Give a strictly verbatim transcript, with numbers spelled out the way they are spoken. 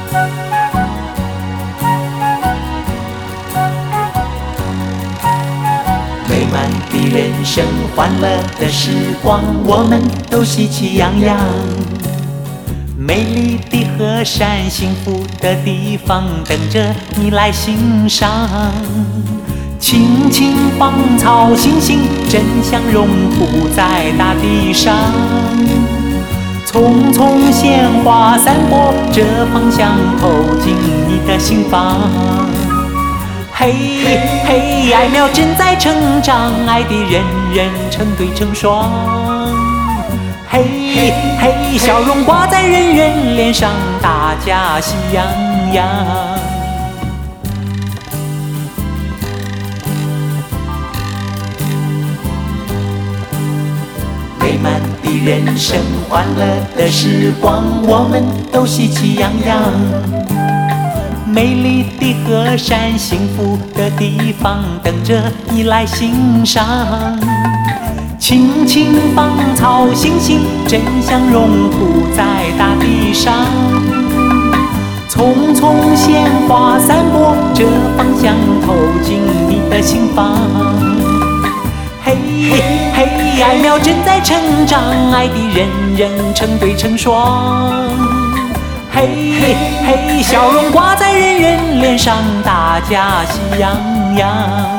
美满的人生，欢乐的时光，我们都喜气洋洋。美丽的河山，幸福的地方，等着你来欣赏。青青芳草，星星真相融布在大地上。匆匆鲜花散播着芳香，透进你的心房。嘿嘿，爱苗正在成长，爱的人人成对成双。嘿嘿，笑容挂在人人脸上，大家喜洋洋。美满的人生，欢乐的时光，我们都喜气洋洋。美丽的河山，幸福的地方，等着你来欣赏。青青芳草，星星真相融布在大地上。匆匆鲜花散播着芳香，透进你的心房。嘿嘿，爱苗正在成长，爱的人人成对成双。嘿嘿，笑容挂在人人脸上，大家喜洋洋。